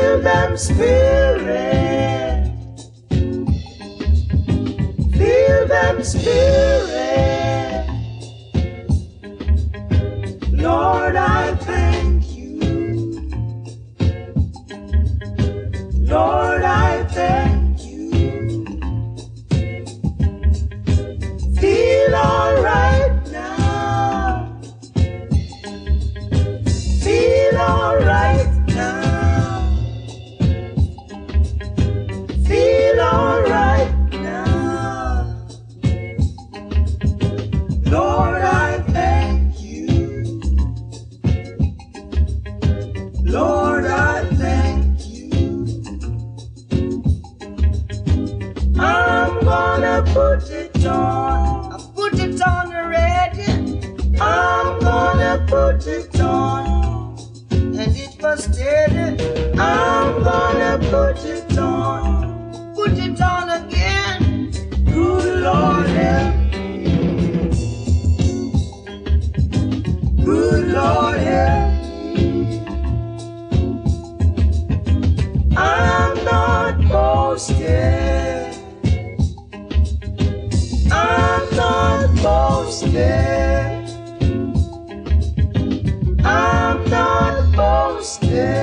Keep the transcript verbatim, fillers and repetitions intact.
Feel them spirit. Feel them spirit. Lord, I thank you. Lord, I thank you. Feel alright now. Feel alright now. Feel alright now. Lord, I thank you. Lord, I thank you. I'm gonna put it on. I put it on already. I'm gonna put it on. And it was steady. I'm gonna put it on. Put it on again. Good Lord help me. Good Lord help me. I'm not boasting. I'm not boasting. I'm not boasting.